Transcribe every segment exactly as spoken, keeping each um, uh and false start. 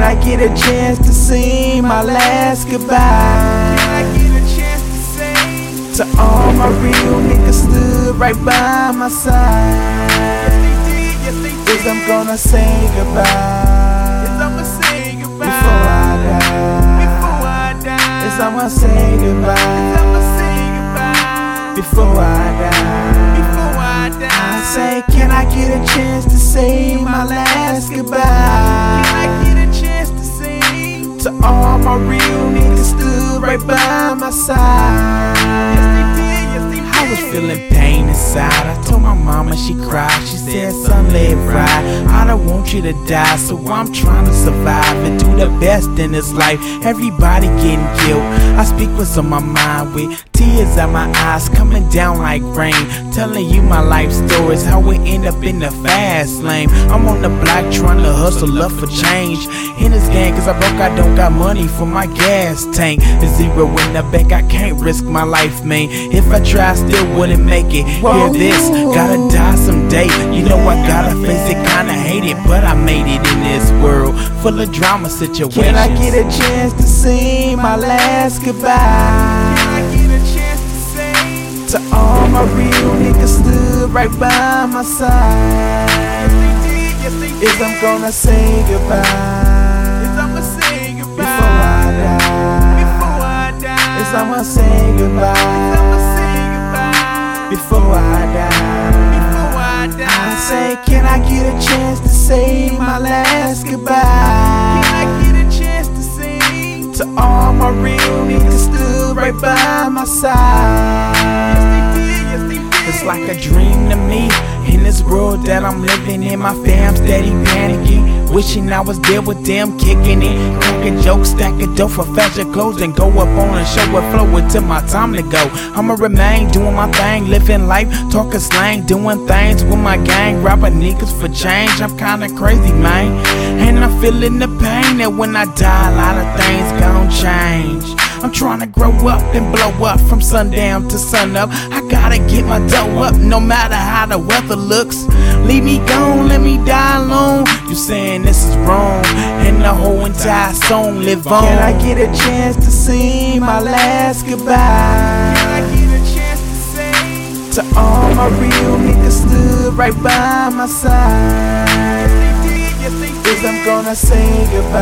I get a chance to sing my last goodbye? Can I get a chance to say to all my real niggas stood right by my side? yes they did, yes they did. Is I'm gonna say goodbye Yes, I'ma say goodbye before I die. Before I die. Is I'ma say Yes, goodbye I'ma say goodbye before I die. Before I die. I say, can I get a chance to say my last Can goodbye? I get a chance to sing? To all my real niggas stood right by my side. Yes they did, yes they did. I was feeling pain inside. I told my mama, she cried. She said, son, let it ride. I don't want you to die, so I'm trying to survive and do the best in this life. Everybody getting killed. I speak what's on my mind with tears out my eyes coming down like rain, telling you my life stories, how we end up in the fast lane. I'm on the block trying to hustle up for change in this game, cause I broke, I don't got money for my gas tank. The zero in the bank, I can't risk my life, man. If I try, I still wouldn't make it. Hear this, gotta die someday. You know I gotta face it, kinda hate it, but I made it in this world full of drama situations. Can I get a chance to sing my last goodbye? Can I get a chance to say to all my real niggas stood right by my side? yes they did, yes they did. Is I'm gonna say goodbye Yes, I'ma say goodbye before I die. Before I die. Is I'ma say goodbye I'ma say goodbye before I die. Before I die. I say, can I get a chance to say my last goodbye? Can I get a chance to sing? To all my real niggas stood right by my side. Yes they did, yes they did. It's like a dream to me. In this world that I'm living in, my fam steady panicking, wishing I was there with them, kicking it, cracking jokes, stacking dough for fashion clothes, and go up on a show and flow until my time to go. I'ma remain doing my thing, living life, talking slang, doing things with my gang, robbing niggas for change. I'm kinda crazy, man, and I'm feeling the pain that when I die, a lot of things gon' change. I'm trying to grow up and blow up from sundown to sunup. I gotta get my dough up no matter how the weather looks. Leave me gone, let me die alone. You saying this is wrong, and the whole entire song live on. Can I get a chance to sing my last goodbye? Can I get a chance to say to all my real niggas stood right by my side? yes they did, yes they did. Is I'm gonna say goodbye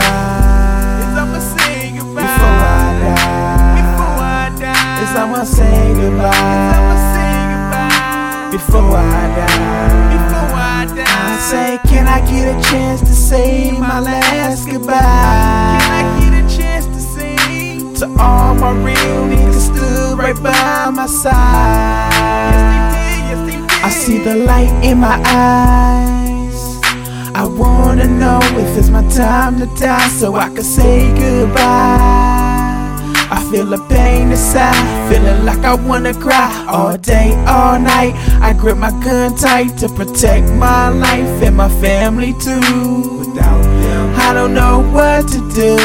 Yes, I'ma say goodbye before I die. Before I die. Is I'ma say goodbye I'ma say goodbye before I die. Before I die. I say, can I get a chance to say my last goodbye? Can I get a chance to sing? To all my real niggas stood right by my side. Yes they did, yes they did. I see the light in my eyes. I wanna know if it's my time to die, so I can say goodbye. I feel the pain inside, feeling like I wanna cry all day, all night. I grip my gun tight to protect my life and my family too. Without them, I don't know what to do.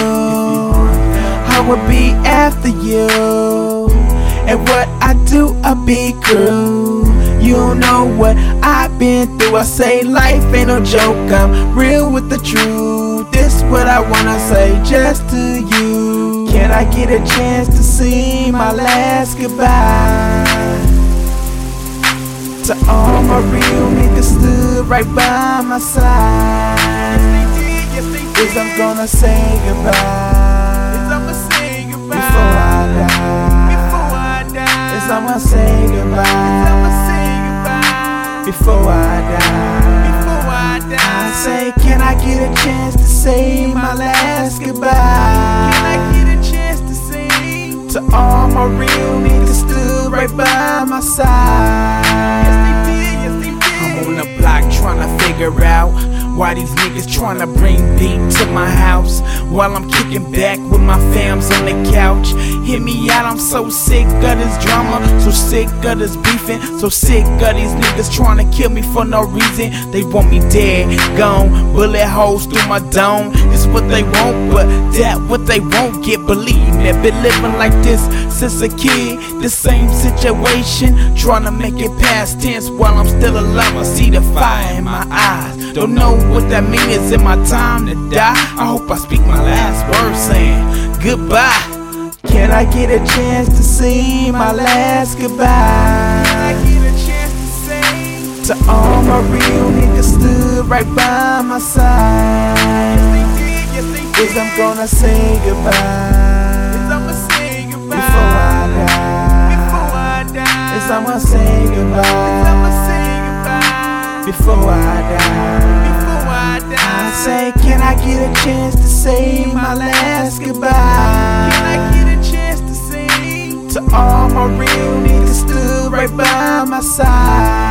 I would be after you, and what I do, I be cruel. You don't know what I've been through. I say life ain't no joke, I'm real with the truth. This what I wanna say just to you. Can I get a chance to sing my last goodbye? To all my real niggas stood right by my side. Yes they did, yes they did. Is I'm gonna say goodbye Yes, I'ma say goodbye before I die. Before I die. Is I'ma say goodbye I'ma say goodbye before I die. Before I die. I say, can I get a chance to say my last goodbye? Can I get a chance to sing? To all my real niggas stood right by my side. Yes they did, yes they did. I'm on the block trying to figure out why these niggas tryna bring beat to my house while I'm kicking back with my fams on the couch. Hear me out, I'm so sick of this drama, so sick of this beefing, so sick of these niggas tryna kill me for no reason. They want me dead, gone, bullet holes through my dome. This what they want, but that what they won't get. Believe me, been living like this since a kid, the same situation, trying to make it past tense while I'm still alive. I see the fire in my eyes, don't know what that means. Is it my time to die? I hope I speak my last words saying goodbye. Can I get a chance to see my last goodbye? Can I get a chance to say to all my real niggas stood right by my side? yes they did, yes they did. Is I'm gonna say goodbye. Is I'ma say goodbye Before I die. Before I die. Is I'ma say goodbye. Is I'ma say goodbye Before I die. Before I die. I say, can I get a chance to say my last goodbye? Can I get a chance to say to all my real niggas stood right by my side?